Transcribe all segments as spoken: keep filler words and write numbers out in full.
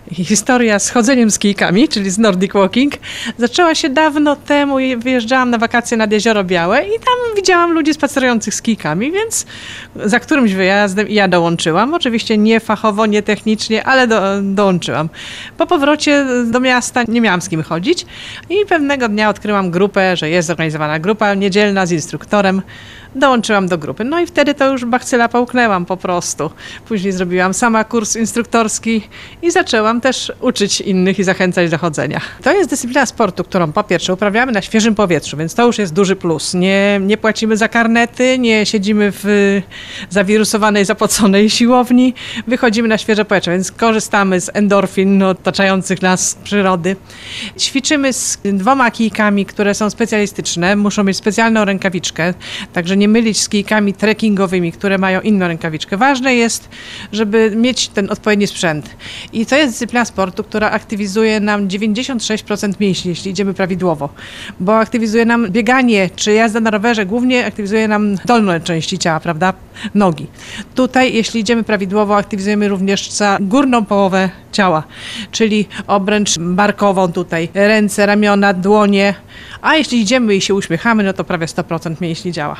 Historia z chodzeniem z kijkami, czyli z Nordic Walking, zaczęła się dawno temu. Wyjeżdżałam na wakacje nad Jezioro Białe i tam widziałam ludzi spacerujących z kijkami, więc za którymś wyjazdem ja dołączyłam. Oczywiście nie fachowo, nie technicznie, ale do, dołączyłam. Po powrocie do miasta nie miałam z kim chodzić i pewnego dnia odkryłam grupę, że jest zorganizowana grupa niedzielna z instruktorem. Dołączyłam do grupy. No i wtedy to już bakcyla połknęłam po prostu. Później zrobiłam sama kurs instruktorski i zaczęłam też uczyć innych i zachęcać do chodzenia. To jest dyscyplina sportu, którą po pierwsze uprawiamy na świeżym powietrzu, więc to już jest duży plus. Nie, nie płacimy za karnety, nie siedzimy w zawirusowanej, zapoconej siłowni. Wychodzimy na świeże powietrze, więc korzystamy z endorfin otaczających nas przyrody. Ćwiczymy z dwoma kijkami, które są specjalistyczne. Muszą mieć specjalną rękawiczkę, także nie mylić z kijkami trekkingowymi, które mają inną rękawiczkę. Ważne jest, żeby mieć ten odpowiedni sprzęt. I to jest dyscyplina sportu, która aktywizuje nam dziewięćdziesiąt sześć procent mięśni, jeśli idziemy prawidłowo. Bo aktywizuje nam bieganie czy jazda na rowerze, głównie aktywizuje nam dolne części ciała, prawda? Nogi. Tutaj, jeśli idziemy prawidłowo, aktywizujemy również za górną połowę ciała, czyli obręcz barkową tutaj, ręce, ramiona, dłonie. A jeśli idziemy i się uśmiechamy, no to prawie sto procent mięśni działa.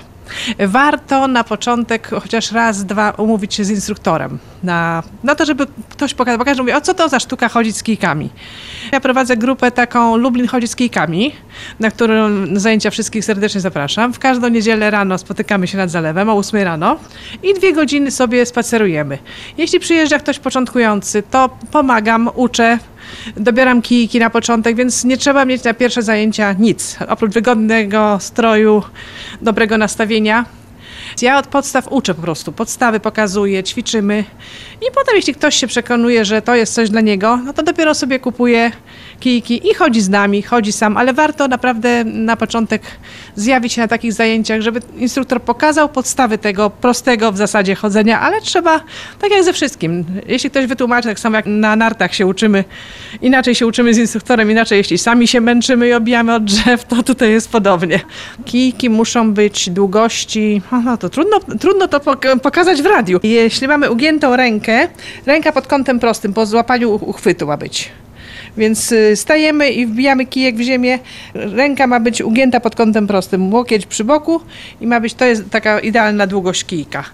Warto na początek chociaż raz, dwa umówić się z instruktorem na, na to, żeby ktoś pokazał, bo każdy mówi, o co to za sztuka chodzić z kijkami. Ja prowadzę grupę taką Lublin chodzi z kijkami, na którą zajęcia wszystkich serdecznie zapraszam. W każdą niedzielę rano spotykamy się nad zalewem o ósmej rano i dwie godziny sobie spacerujemy. Jeśli przyjeżdża ktoś początkujący, to pomagam, uczę, dobieram kijki na początek, więc nie trzeba mieć na pierwsze zajęcia nic, oprócz wygodnego stroju, dobrego nastawienia. Ja od podstaw uczę po prostu, podstawy pokazuję, ćwiczymy i potem jeśli ktoś się przekonuje, że to jest coś dla niego, no to dopiero sobie kupuje kijki i chodzi z nami, chodzi sam, ale warto naprawdę na początek zjawić się na takich zajęciach, żeby instruktor pokazał podstawy tego prostego w zasadzie chodzenia, ale trzeba, tak jak ze wszystkim, jeśli ktoś wytłumaczy, tak samo jak na nartach się uczymy, inaczej się uczymy z instruktorem, inaczej jeśli sami się męczymy i obijamy od drzew, to tutaj jest podobnie. Kijki muszą być długości, no to trudno, trudno to pokazać w radiu. Jeśli mamy ugiętą rękę, ręka pod kątem prostym, po złapaniu uchwytu ma być. Więc stajemy i wbijamy kijek w ziemię. Ręka ma być ugięta pod kątem prostym, łokieć przy boku i ma być, to jest taka idealna długość kijka.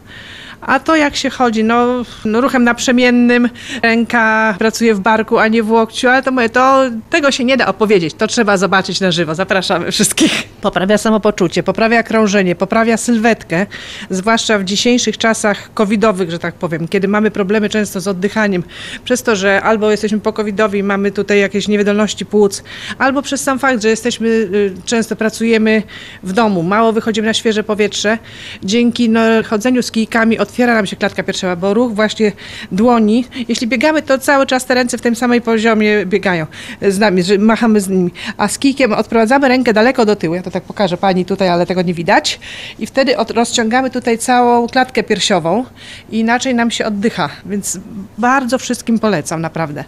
A to jak się chodzi, no, no ruchem naprzemiennym, ręka pracuje w barku, a nie w łokciu, ale to mówię, to tego się nie da opowiedzieć, to trzeba zobaczyć na żywo. Zapraszamy wszystkich. Poprawia samopoczucie, poprawia krążenie, poprawia sylwetkę, zwłaszcza w dzisiejszych czasach covidowych, że tak powiem, kiedy mamy problemy często z oddychaniem, przez to, że albo jesteśmy po covidowi, mamy tutaj jakieś niewydolności płuc, albo przez sam fakt, że jesteśmy, często pracujemy w domu, mało wychodzimy na świeże powietrze, dzięki no, chodzeniu z kijkami otwiera nam się klatka piersiowa, bo ruch właśnie dłoni, jeśli biegamy, to cały czas te ręce w tym samym poziomie biegają z nami, że machamy z nimi, a z kijkiem odprowadzamy rękę daleko do tyłu, ja to tak pokażę pani tutaj, ale tego nie widać i wtedy od, rozciągamy tutaj całą klatkę piersiową i inaczej nam się oddycha, więc bardzo wszystkim polecam, naprawdę.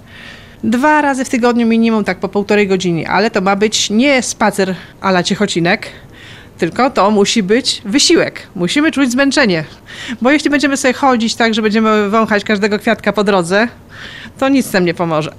Dwa razy w tygodniu minimum, tak po półtorej godziny, ale to ma być nie spacer a la Ciechocinek, tylko to musi być wysiłek. Musimy czuć zmęczenie, bo jeśli będziemy sobie chodzić tak, że będziemy wąchać każdego kwiatka po drodze, to nic nam nie pomoże.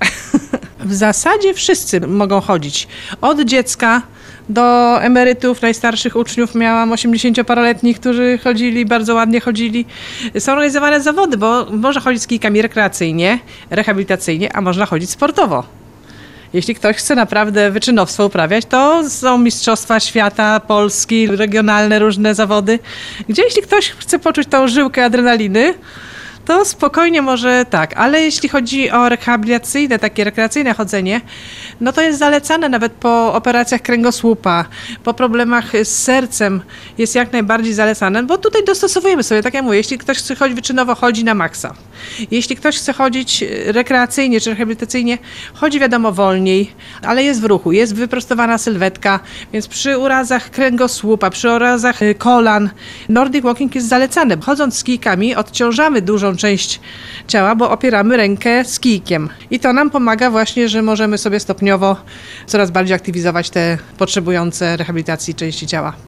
W zasadzie wszyscy mogą chodzić. Od dziecka do emerytów, najstarszych uczniów. Miałam osiemdziesięcioparoletnich, którzy chodzili, bardzo ładnie chodzili. Są organizowane zawody, bo można chodzić z kijkami rekreacyjnie, rehabilitacyjnie, a można chodzić sportowo. Jeśli ktoś chce naprawdę wyczynowstwo uprawiać, to są mistrzostwa świata, Polski, regionalne różne zawody, gdzie jeśli ktoś chce poczuć tą żyłkę adrenaliny, to spokojnie może tak, ale jeśli chodzi o rehabilitacyjne, takie rekreacyjne chodzenie, no to jest zalecane nawet po operacjach kręgosłupa, po problemach z sercem jest jak najbardziej zalecane, bo tutaj dostosowujemy sobie, tak jak mówię, jeśli ktoś chce chodzić wyczynowo, chodzi na maksa. Jeśli ktoś chce chodzić rekreacyjnie czy rehabilitacyjnie, chodzi wiadomo wolniej, ale jest w ruchu, jest wyprostowana sylwetka, więc przy urazach kręgosłupa, przy urazach kolan, Nordic Walking jest zalecany. Chodząc z kijkami odciążamy dużą część ciała, bo opieramy rękę z kijkiem. I to nam pomaga właśnie, że możemy sobie stopniowo coraz bardziej aktywizować te potrzebujące rehabilitacji części ciała.